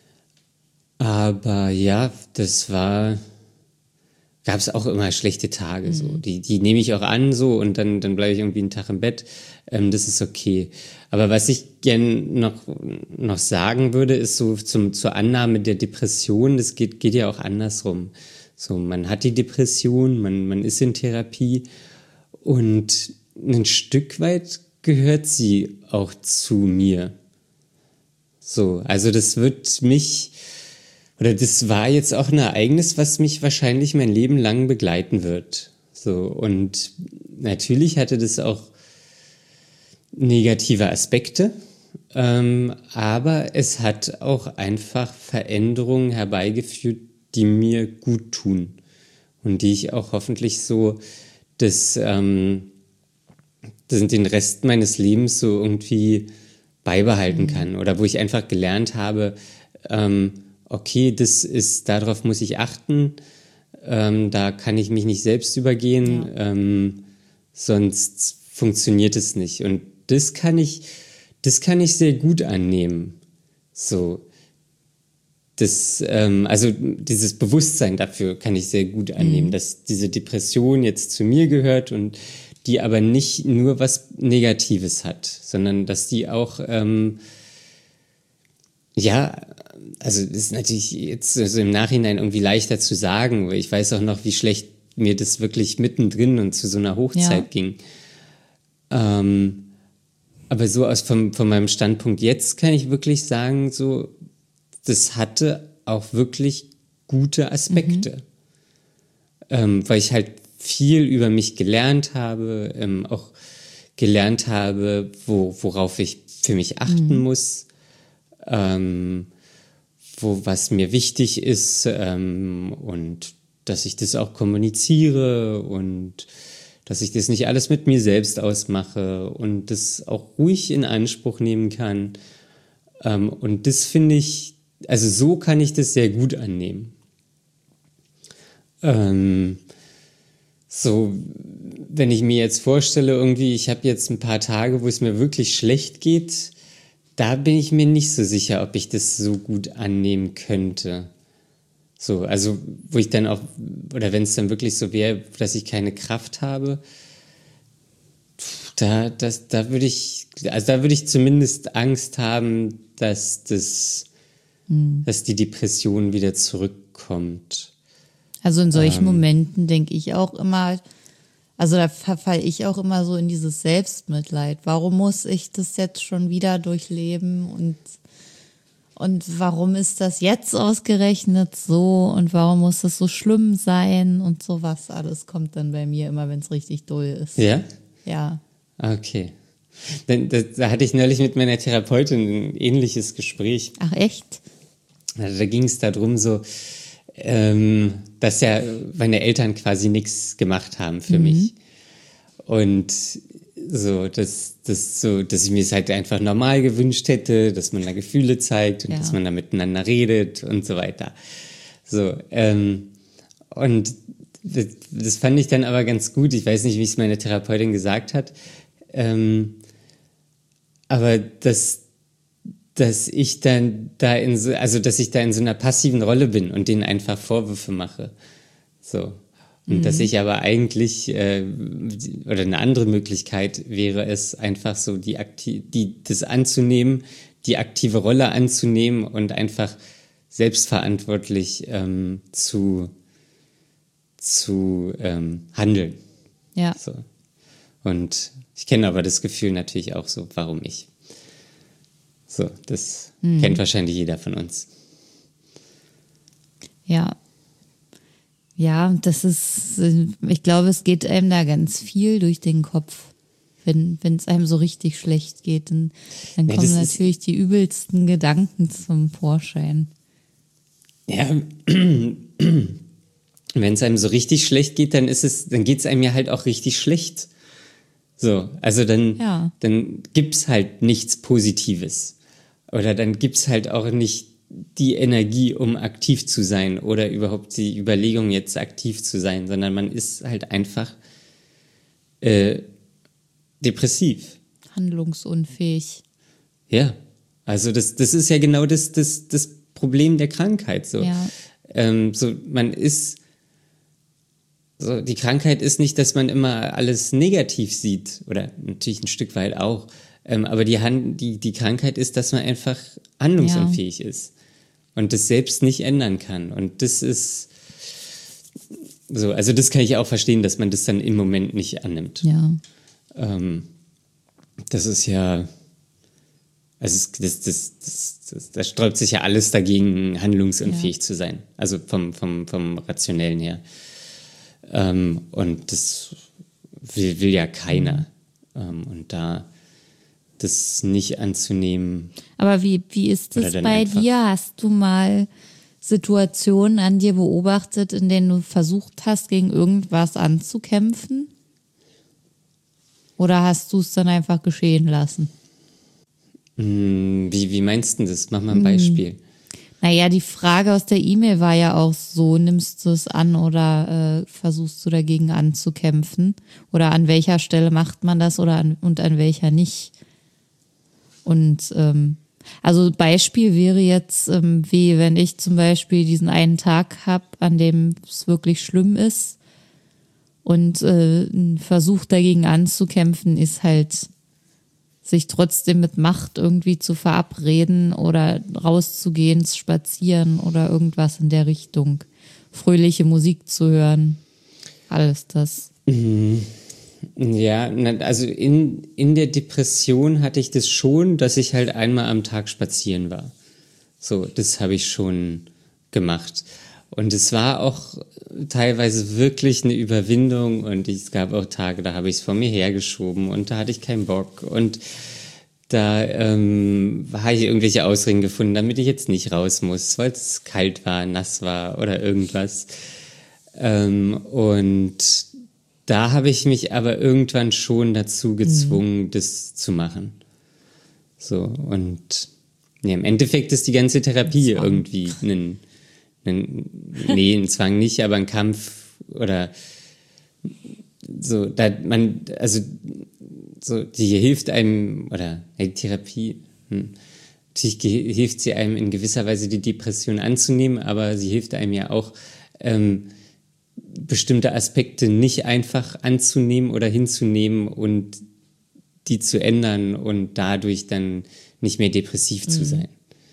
aber ja, das war, gab es auch immer schlechte Tage. So. Die, die nehme ich auch an so und dann, dann bleibe ich irgendwie einen Tag im Bett. Ähm, das ist okay. Aber was ich gern noch, noch sagen würde, ist so zum, zur Annahme der Depression, das geht, geht ja auch andersrum. So, man hat die Depression, man, man ist in Therapie und ein Stück weit gehört sie auch zu mir. So, also das wird mich, oder das war jetzt auch ein Ereignis, was mich wahrscheinlich mein Leben lang begleiten wird. So, und natürlich hatte das auch negative Aspekte, ähm, aber es hat auch einfach Veränderungen herbeigeführt, die mir gut tun und die ich auch hoffentlich so das, ähm, das den Rest meines Lebens so irgendwie beibehalten Mhm. kann oder wo ich einfach gelernt habe, ähm, okay, das ist, darauf muss ich achten, ähm, da kann ich mich nicht selbst übergehen, Ja. ähm, sonst funktioniert es nicht. Und das kann ich, das kann ich sehr gut annehmen. So, das, ähm, also dieses Bewusstsein dafür kann ich sehr gut annehmen, dass diese Depression jetzt zu mir gehört und die aber nicht nur was Negatives hat, sondern dass die auch, ähm, ja, also das ist natürlich jetzt also im Nachhinein irgendwie leichter zu sagen, weil ich weiß auch noch, wie schlecht mir das wirklich mittendrin und zu so einer Hochzeit Ja. ging. Ähm, aber so aus vom, von meinem Standpunkt jetzt kann ich wirklich sagen, so, das hatte auch wirklich gute Aspekte. Ähm, weil ich halt viel über mich gelernt habe, ähm, auch gelernt habe, wo, worauf ich für mich achten muss, ähm, wo was mir wichtig ist ähm, und dass ich das auch kommuniziere und dass ich das nicht alles mit mir selbst ausmache und das auch ruhig in Anspruch nehmen kann. Ähm, und das finde ich, also so kann ich das sehr gut annehmen. Ähm, so, wenn ich mir jetzt vorstelle, irgendwie, ich habe jetzt ein paar Tage, wo es mir wirklich schlecht geht, da bin ich mir nicht so sicher, ob ich das so gut annehmen könnte. So, also wo ich dann auch, oder wenn es dann wirklich so wäre, dass ich keine Kraft habe, da, das, da würde ich, also da würde ich zumindest Angst haben, dass das, Mhm. dass die Depression wieder zurückkommt. Also in solchen Ähm. Momenten denke ich auch immer, also da verfalle ich auch immer so in dieses Selbstmitleid. Warum muss ich das jetzt schon wieder durchleben und, und warum ist das jetzt ausgerechnet so und warum muss das so schlimm sein und sowas alles kommt dann bei mir immer, wenn es richtig doll ist. Ja? Ja. Okay. Dann, da, da hatte ich neulich mit meiner Therapeutin ein ähnliches Gespräch. Ach echt? Also da ging es darum, so, ähm, dass ja meine Eltern quasi nichts gemacht haben für Mhm. mich. Und so, dass, dass, so, dass ich mir es halt einfach normal gewünscht hätte, dass man da Gefühle zeigt und Ja. dass man da miteinander redet und so weiter. So, ähm, und das, das fand ich dann aber ganz gut. Ich weiß nicht, wie es meine Therapeutin gesagt hat. Ähm, aber dass, dass ich dann da in so, also dass ich da in so einer passiven Rolle bin und denen einfach Vorwürfe mache. So. Und mhm. dass ich aber eigentlich, äh, oder eine andere Möglichkeit wäre es, einfach so die, Akti- die das anzunehmen, die aktive Rolle anzunehmen und einfach selbstverantwortlich ähm, zu, zu ähm, handeln. Ja. So. Und ich kenne aber das Gefühl natürlich auch so, warum ich. So, das mhm. kennt wahrscheinlich jeder von uns. Ja. Ja, das ist, ich glaube, es geht einem da ganz viel durch den Kopf. Wenn wenn es einem so richtig schlecht geht, dann, dann kommen ja, natürlich die übelsten Gedanken zum Vorschein. Ja, wenn es einem so richtig schlecht geht, dann ist es, dann geht es einem ja halt auch richtig schlecht. So, also dann, ja. dann gibt's halt nichts Positives. Oder dann gibt's halt auch nicht die Energie, um aktiv zu sein oder überhaupt die Überlegung, jetzt aktiv zu sein, sondern man ist halt einfach äh, depressiv. Handlungsunfähig. Ja, also das, das ist ja genau das, das, das Problem der Krankheit. So. Ja. Ähm, so, man ist, so, die Krankheit ist nicht, dass man immer alles negativ sieht, oder natürlich ein Stück weit auch, ähm, aber die, Hand, die, die Krankheit ist, dass man einfach handlungsunfähig ja. ist und das selbst nicht ändern kann. Und das ist so, also das kann ich auch verstehen, dass man das dann im Moment nicht annimmt. Ja. Ähm, das ist ja, also das, das, das, das, das sträubt sich ja alles dagegen, handlungsunfähig ja. zu sein. Also vom, vom, vom Rationellen her. Ähm, und das will, will ja keiner. Mhm. Ähm, und da das nicht anzunehmen. Aber wie, wie ist es bei dir? Hast du mal Situationen an dir beobachtet, in denen du versucht hast, gegen irgendwas anzukämpfen? Oder hast du es dann einfach geschehen lassen? Hm, wie, wie meinst du das? Mach mal ein Beispiel. Hm. Naja, die Frage aus der E-Mail war ja auch so, nimmst du es an oder äh, versuchst du dagegen anzukämpfen? Oder an welcher Stelle macht man das oder an, und an welcher nicht? Und ähm, also Beispiel wäre jetzt, ähm, wie wenn ich zum Beispiel diesen einen Tag habe, an dem es wirklich schlimm ist und äh, ein Versuch dagegen anzukämpfen ist halt, sich trotzdem mit Macht irgendwie zu verabreden oder rauszugehen, zu spazieren oder irgendwas in der Richtung. Fröhliche Musik zu hören. Alles das. Mhm. Ja, also in, in der Depression hatte ich das schon, dass ich halt einmal am Tag spazieren war. So, das habe ich schon gemacht. Und es war auch teilweise wirklich eine Überwindung und es gab auch Tage, da habe ich es vor mir hergeschoben und da hatte ich keinen Bock und da ähm, habe ich irgendwelche Ausreden gefunden, damit ich jetzt nicht raus muss, weil es kalt war, nass war oder irgendwas. Ähm, und da habe ich mich aber irgendwann schon dazu gezwungen, mhm. das zu machen. So, und ja, im Endeffekt ist die ganze Therapie irgendwie ein, ein, nee, ein Zwang nicht, aber ein Kampf oder so, da man, also so, die hilft einem, oder die Therapie, hm, natürlich ge- hilft sie einem in gewisser Weise die Depression anzunehmen, aber sie hilft einem ja auch, ähm, bestimmte Aspekte nicht einfach anzunehmen oder hinzunehmen und die zu ändern und dadurch dann nicht mehr depressiv mhm. zu sein.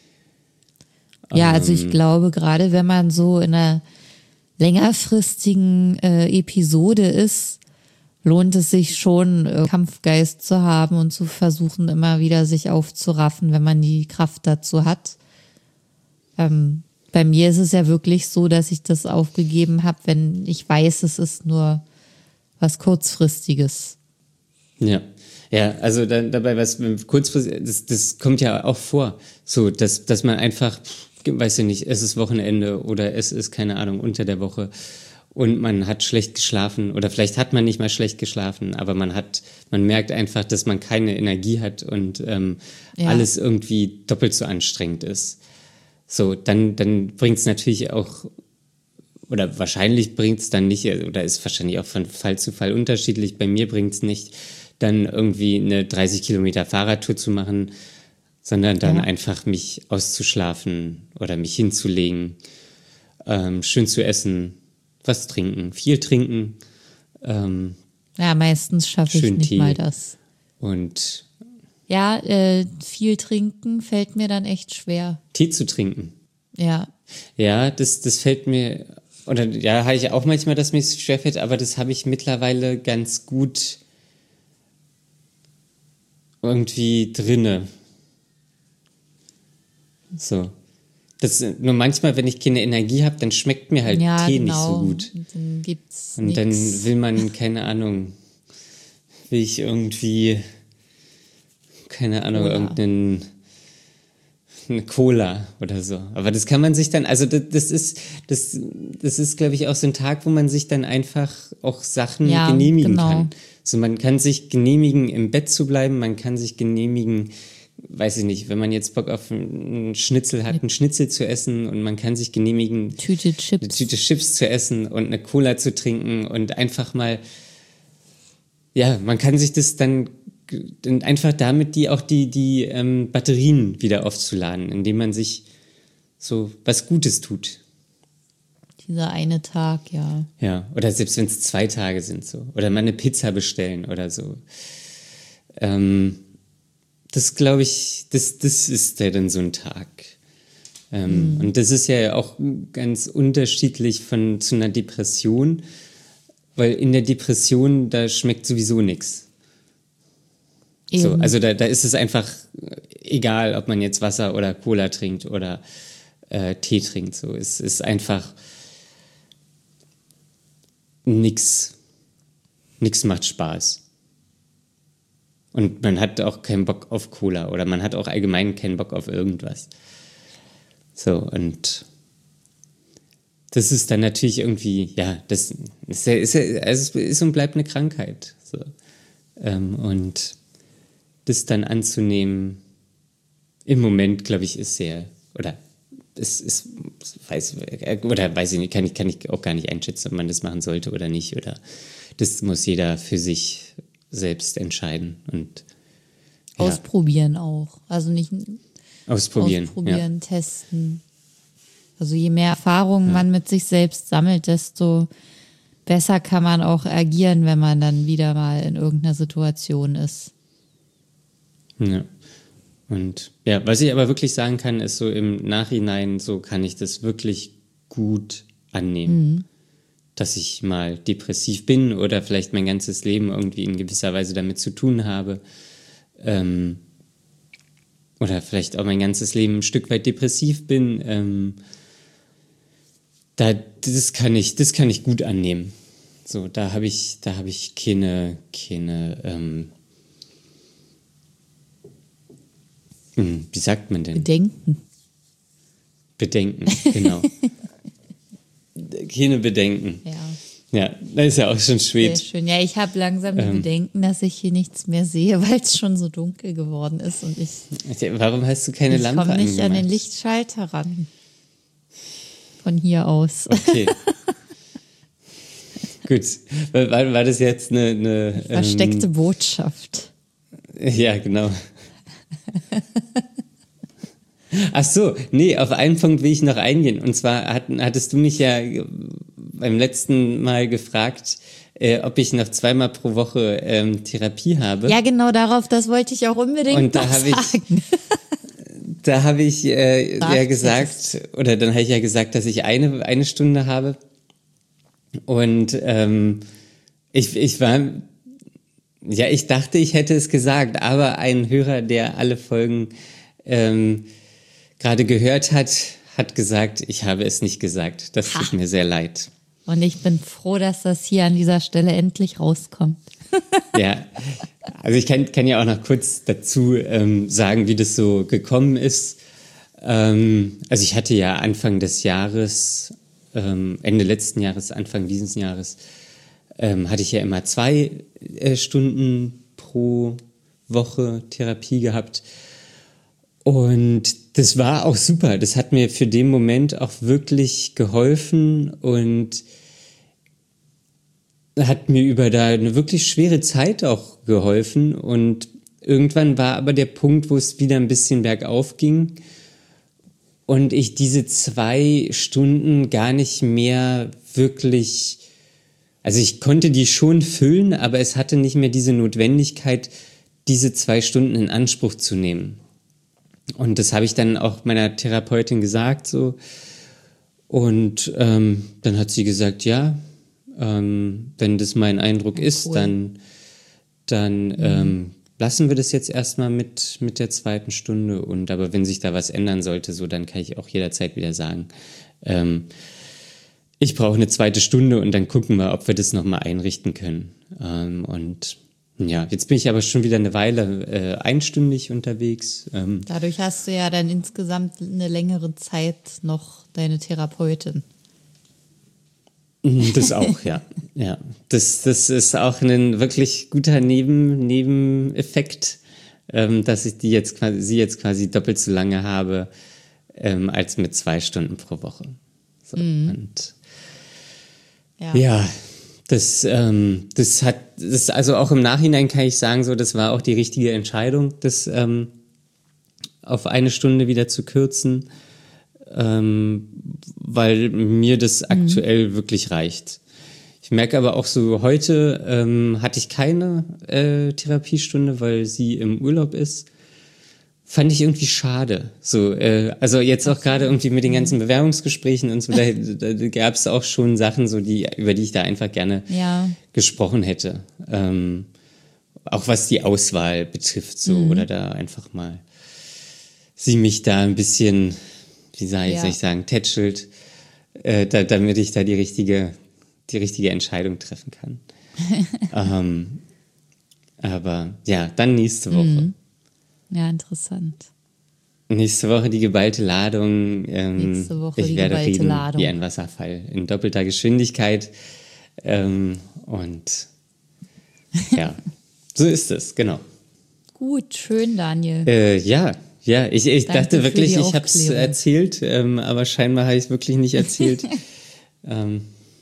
Ja, also ich glaube, gerade wenn man so in einer längerfristigen äh, Episode ist, lohnt es sich schon, äh, Kampfgeist zu haben und zu versuchen, immer wieder sich aufzuraffen, wenn man die Kraft dazu hat. Ähm, bei mir ist es ja wirklich so, dass ich das aufgegeben habe, wenn ich weiß, es ist nur was Kurzfristiges. Ja, ja, also da, dabei was kurzfristig, das, das kommt ja auch vor, so, dass, dass man einfach, weiß ich nicht, es ist Wochenende oder es ist, keine Ahnung, unter der Woche und man hat schlecht geschlafen oder vielleicht hat man nicht mal schlecht geschlafen, aber man hat, man merkt einfach, dass man keine Energie hat und ähm, ja. alles irgendwie doppelt so anstrengend ist. So, dann, dann bringt es natürlich auch, oder wahrscheinlich bringt es dann nicht, oder ist wahrscheinlich auch von Fall zu Fall unterschiedlich, bei mir bringt es nicht, dann irgendwie eine dreißig Kilometer Fahrradtour zu machen, sondern dann Ja. einfach mich auszuschlafen oder mich hinzulegen, ähm, schön zu essen, was trinken, viel trinken, ähm, Ja, meistens schaffe ich schön nicht Tee. mal das. Und Ja, äh, viel trinken fällt mir dann echt schwer. Tee zu trinken. Ja, Ja, das, das fällt mir, oder ja, habe ich auch manchmal, dass mir es schwerfällt, aber das habe ich mittlerweile ganz gut irgendwie drinne. So. Das, nur manchmal, wenn ich keine Energie habe, dann schmeckt mir halt ja, Tee genau. nicht so gut. Und dann gibt's Und nix. dann will man, keine Ahnung, will ich irgendwie, keine Ahnung, Cola. irgendeinen, eine Cola oder so. Aber das kann man sich dann, also das, das ist, das, das ist, glaube ich, auch so ein Tag, wo man sich dann einfach auch Sachen Ja, genehmigen genau. kann. So, man kann sich genehmigen, im Bett zu bleiben, man kann sich genehmigen, weiß ich nicht, wenn man jetzt Bock auf einen Schnitzel hat, einen Schnitzel zu essen, und man kann sich genehmigen, Tüte eine Chips. Tüte Chips zu essen und eine Cola zu trinken und einfach mal, ja, man kann sich das dann, dann einfach damit die auch die, die ähm, Batterien wieder aufzuladen, indem man sich so was Gutes tut. Dieser eine Tag, ja. Ja, oder selbst wenn es zwei Tage sind so. Oder mal eine Pizza bestellen oder so. Ähm, das glaube ich, das, das ist ja dann so ein Tag. Ähm, Und das ist ja auch ganz unterschiedlich von zu einer Depression, weil in der Depression, da schmeckt sowieso nichts. So, Eben. also da, da ist es einfach egal, ob man jetzt Wasser oder Cola trinkt oder äh, Tee trinkt. So, es ist einfach nix. Nix macht Spaß. Und man hat auch keinen Bock auf Cola oder man hat auch allgemein keinen Bock auf irgendwas. So, und das ist dann natürlich irgendwie, ja, das ist, ja, ist, ja, also es ist und bleibt eine Krankheit. So. Ähm, und das dann anzunehmen, im Moment, glaube ich, ist sehr, oder es ist, weiß, oder weiß ich nicht, kann ich, kann ich auch gar nicht einschätzen, ob man das machen sollte oder nicht, oder das muss jeder für sich selbst entscheiden und ja, Ausprobieren auch. Also nicht ausprobieren. ausprobieren, testen. Also je mehr Erfahrungen man mit sich selbst sammelt, desto besser kann man auch agieren, wenn man dann wieder mal in irgendeiner Situation ist. Ja. Ja. Und ja, was ich aber wirklich sagen kann, ist so im Nachhinein, so kann ich das wirklich gut annehmen, dass ich mal depressiv bin oder vielleicht mein ganzes Leben irgendwie in gewisser Weise damit zu tun habe. Ähm, oder vielleicht auch mein ganzes Leben ein Stück weit depressiv bin. Ähm, da, das kann ich, das kann ich gut annehmen. So, da habe ich, da habe ich keine, keine, ähm, hm, wie sagt man denn? Bedenken. Bedenken, genau. Keine Bedenken. Ja, Ja, das ist ja auch schon sehr spät. schön. Ja, ich habe langsam die Ähm. Bedenken, dass ich hier nichts mehr sehe, weil es schon so dunkel geworden ist und ich, Warum hast du keine ich Lampe komme nicht angemacht? an den Lichtschalter ran. Von hier aus. Okay. Gut. War, war war das jetzt eine... eine Versteckte Botschaft. Ähm, ja, genau. Ach so, nee, auf einen Punkt will ich noch eingehen. Und zwar hat, hattest du mich ja beim letzten Mal gefragt, äh, ob ich noch zweimal pro Woche ähm, Therapie habe. Ja, genau darauf, das wollte ich auch unbedingt Und da noch habe ich- sagen. Da habe ich äh, Sagt ja gesagt, oder dann habe ich ja gesagt, dass ich eine, eine Stunde habe. Und ähm, ich, ich war, ja, ich dachte, ich hätte es gesagt, aber ein Hörer, der alle Folgen ähm, gerade gehört hat, hat gesagt, ich habe es nicht gesagt. Das tut Ha. mir sehr leid. Und ich bin froh, dass das hier an dieser Stelle endlich rauskommt. Ja, also ich kann, kann ja auch noch kurz dazu ähm, sagen, wie das so gekommen ist. Ähm, also ich hatte ja Anfang des Jahres, ähm, Ende letzten Jahres, Anfang dieses Jahres, ähm, hatte ich ja immer zwei äh, Stunden pro Woche Therapie gehabt. Und das war auch super. Das hat mir für den Moment auch wirklich geholfen und hat mir über da eine wirklich schwere Zeit auch geholfen. Und irgendwann war aber der Punkt, wo es wieder ein bisschen bergauf ging und ich diese zwei Stunden gar nicht mehr wirklich, also ich konnte die schon füllen, aber es hatte nicht mehr diese Notwendigkeit, diese zwei Stunden in Anspruch zu nehmen. Und das habe ich dann auch meiner Therapeutin gesagt, so. Und ähm, dann hat sie gesagt, ja, ähm, wenn das mein Eindruck Ja, ist, cool. dann, dann mhm. ähm, lassen wir das jetzt erstmal mit, mit der zweiten Stunde. Und aber wenn sich da was ändern sollte, so, dann kann ich auch jederzeit wieder sagen, ähm, ich brauche eine zweite Stunde und dann gucken wir, ob wir das nochmal einrichten können. Ähm, und ja, jetzt bin ich aber schon wieder eine Weile äh, einstündig unterwegs. Ähm, Dadurch hast du ja dann insgesamt eine längere Zeit noch deine Therapeutin. Das auch, ja. ja. Das, das ist auch ein wirklich guter Neben, Nebeneffekt, ähm, dass ich die jetzt quasi, sie jetzt quasi doppelt so lange habe, ähm, als mit zwei Stunden pro Woche. So, mhm. Und ja. ja. Das, ähm, das hat, das also auch im Nachhinein kann ich sagen, so, das war auch die richtige Entscheidung, das ähm, auf eine Stunde wieder zu kürzen, ähm, weil mir das mhm. aktuell wirklich reicht. Ich merke aber auch so, heute ähm, hatte ich keine äh, Therapiestunde, weil sie im Urlaub ist. Fand ich irgendwie schade. So, äh, also jetzt auch gerade irgendwie mit den ganzen Bewerbungsgesprächen und so, da, da gab es auch schon Sachen, so die, über die ich da einfach gerne ja. gesprochen hätte. Ähm, auch was die Auswahl betrifft, so, mhm. oder da einfach mal sie mich da ein bisschen, wie soll ich, ja. soll ich sagen, tätschelt, äh, da, damit ich da die richtige, die richtige Entscheidung treffen kann. ähm, aber ja, dann nächste Woche. Mhm. Ja, interessant. Nächste Woche die geballte Ladung. Ähm, Nächste Woche ich die werde geballte reden Ladung. wie ein Wasserfall in doppelter Geschwindigkeit. Ähm, und ja, so ist es, genau. Gut, schön, Daniel. Äh, ja, ja, ich, ich dachte wirklich, ich habe es erzählt, ähm, aber scheinbar habe ich es wirklich nicht erzählt. ähm,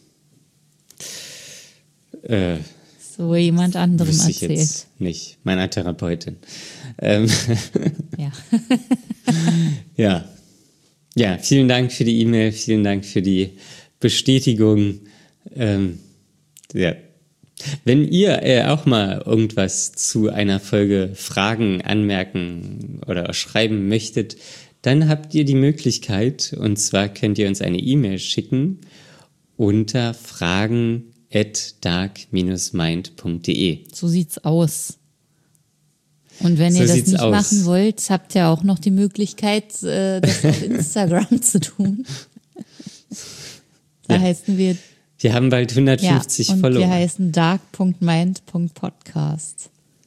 äh, so jemand anderem wüsste ich erzählt. Jetzt nicht, meiner Therapeutin. Ähm, ja. ja. Ja, vielen Dank für die E-Mail, vielen Dank für die Bestätigung. Ähm, ja. Wenn ihr äh, auch mal irgendwas zu einer Folge fragen, anmerken oder schreiben möchtet, dann habt ihr die Möglichkeit, und zwar könnt ihr uns eine E-Mail schicken unter fragen at dark dash mind punkt de. So sieht's aus. Und wenn so ihr das nicht aus. machen wollt, habt ihr auch noch die Möglichkeit, äh, das auf Instagram zu tun. Da ja. heißen wir... Wir haben bald hundertfünfzig ja, und Follower. Wir heißen dark dash mind punkt podcast.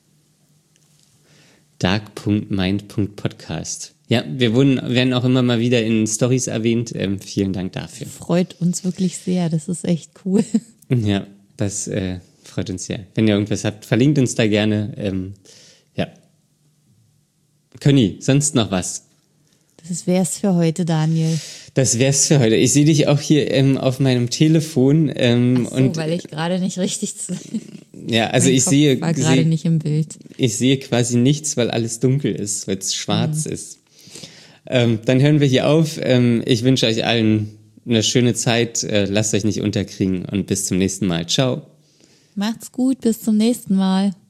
dark dash mind punkt podcast. Ja, wir wurden, werden auch immer mal wieder in Stories erwähnt. Ähm, vielen Dank dafür. Freut uns wirklich sehr. Das ist echt cool. Ja, das äh, freut uns sehr. Wenn ihr irgendwas habt, verlinkt uns da gerne. Ähm, ja. Conny, sonst noch was? Das wär's für heute, Daniel. Das wär's für heute. Ich sehe dich auch hier ähm, auf meinem Telefon. Ähm, Ach so, und, weil ich gerade nicht richtig zu... Ja, also mein ich Kopf sehe... war gerade seh, nicht im Bild. Ich sehe quasi nichts, weil alles dunkel ist, weil es schwarz mhm. ist. Ähm, dann hören wir hier auf. Ähm, ich wünsche euch allen eine schöne Zeit. Äh, lasst euch nicht unterkriegen und bis zum nächsten Mal. Ciao. Macht's gut, bis zum nächsten Mal.